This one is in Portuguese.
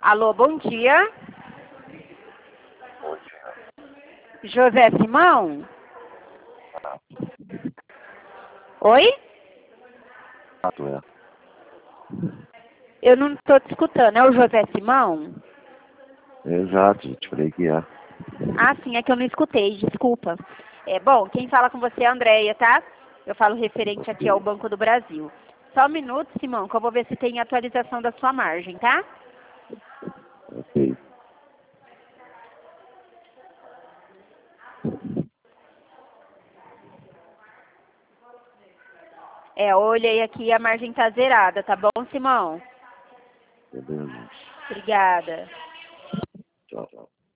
Alô, bom dia. Bom dia. José Simão? Oi? É. Eu não estou te escutando. É o José Simão? Exato, te falei que é. Ah, sim, é que eu não escutei, desculpa. Bom, quem fala com você é a Andréia, tá? Eu falo referente aqui ao Banco do Brasil. Só um minuto, Simão, que eu vou ver se tem atualização da sua margem, tá? Ok. Eu olhei aqui e a margem tá zerada, tá bom, Simão? Beleza. Obrigada.